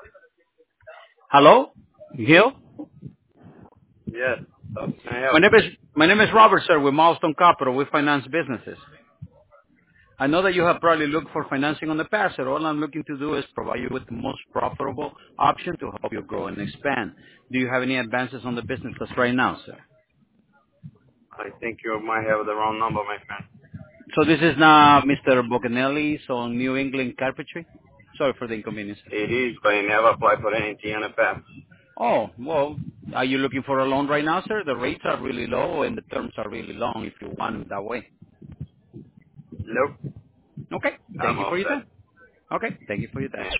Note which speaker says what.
Speaker 1: Hello? Gil?
Speaker 2: Yes. How can I help?
Speaker 1: My name is Robert, sir, with Milestone Capital. We finance businesses. I know that you have probably looked for financing on the past, sir. All I'm looking to do is provide you with the most profitable option to help you grow and expand. Do you have any advances on the business just right now, sir?
Speaker 2: I think you might have the wrong number, my friend.
Speaker 1: So this is now Mr. Boganelli's on New England Carpentry? Sorry for the inconvenience.
Speaker 2: It is, but I never applied for anything in the past.
Speaker 1: Oh, well, are you looking for a loan right now, sir? The rates are really low and the terms are really long if you want it that way.
Speaker 2: Nope.
Speaker 1: Okay. Thank
Speaker 2: I'm
Speaker 1: you
Speaker 2: all
Speaker 1: for your time.
Speaker 2: set.
Speaker 1: Okay. Thank you for your time.
Speaker 2: Thanks.